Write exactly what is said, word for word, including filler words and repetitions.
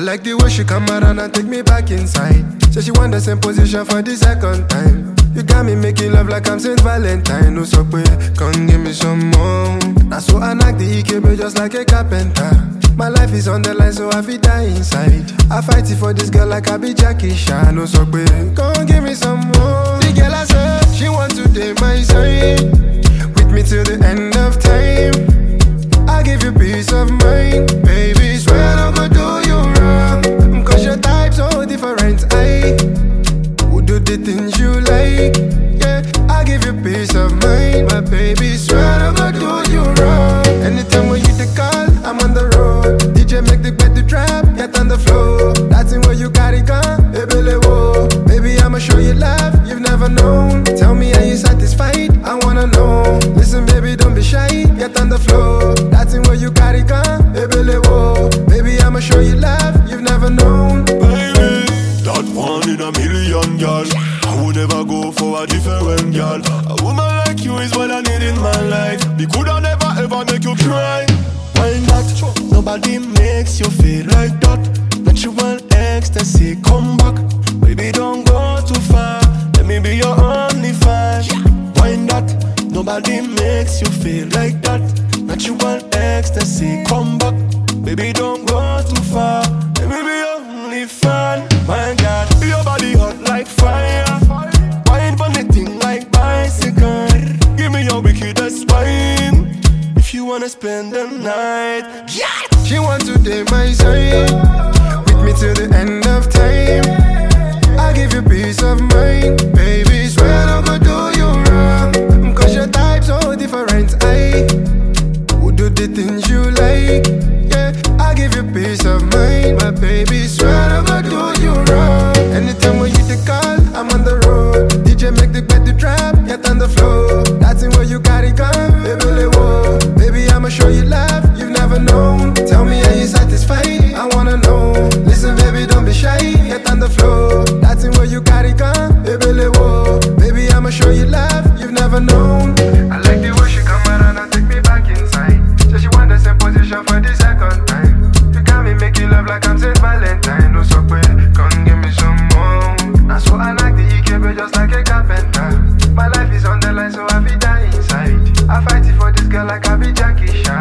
like the way she come around and take me back inside. Say she want the same position for the second time. You got me making love like I'm Saint Valentine. No so way, come give me some more. Now so I knock the E K B just like a carpenter. My life is on the line, so I feel die inside. I fight it for this girl like I be Jackie Chan. No so way, come give me some more. The girl I said she want to date my side, with me till the end of time. I give you peace of mind, baby. Swear I'm gonna do you wrong, cause your type's so different. I would do the things you like, yeah. I give you peace of mind, but baby, swear I'm gonna do you wrong. Anytime when you the call, I'm on the road. D J make the bed to trap, get on the floor. That's in where you carry gun, baby, whoa. Baby, I'ma show you love you've never known. Tell me, are you satisfied? I wanna know. Listen, baby, don't be shy, get on the floor. That's in where you carry gun, baby, whoa. Baby, I'ma show you love you've never known. Baby, that one in a million, girl. I would never go for a different girl. A woman like you is what I need in my life. We coulda never ever make you cry. Why not? Nobody makes you feel like that. Natural ecstasy, come back. Baby, don't go too far. Let me be your only fan. Why not? Nobody makes you feel like that. Natural ecstasy, come back. Baby, don't go too far. Let me be your only fan. My God, your body hot like fire. Wine for the thing like bicycle. Give me your wickedest wine if you wanna spend the night. Yeah! She want to date my side, with me till the end of time. I give you peace of mind, baby. Swear I'm gonna do you wrong, cause your type's so different. I would do the things you like, yeah. I give you peace of mind, but baby, swear I'm gonna do you wrong. Anytime when you the call, I'm on the road. D J make the bed to trap, get on the floor. That's in where you carry gun, baby, whoa. Baby, I'ma show you love you've never known. Tell me, are you satisfied? I wanna know. Listen, baby, don't be shy, get on the floor. That's in where you carry gun, baby, whoa. Baby, I'ma show you love you've never known. I like the way she come around and take me back inside. So she want the same position for the second time. You got me making love like I'm Saint Valentine. No so way, come give me some more. Now so I like the E K B just like a carpenter. My life is on the line, so I feel die inside. I fight it for this girl like I be Jackie Chan.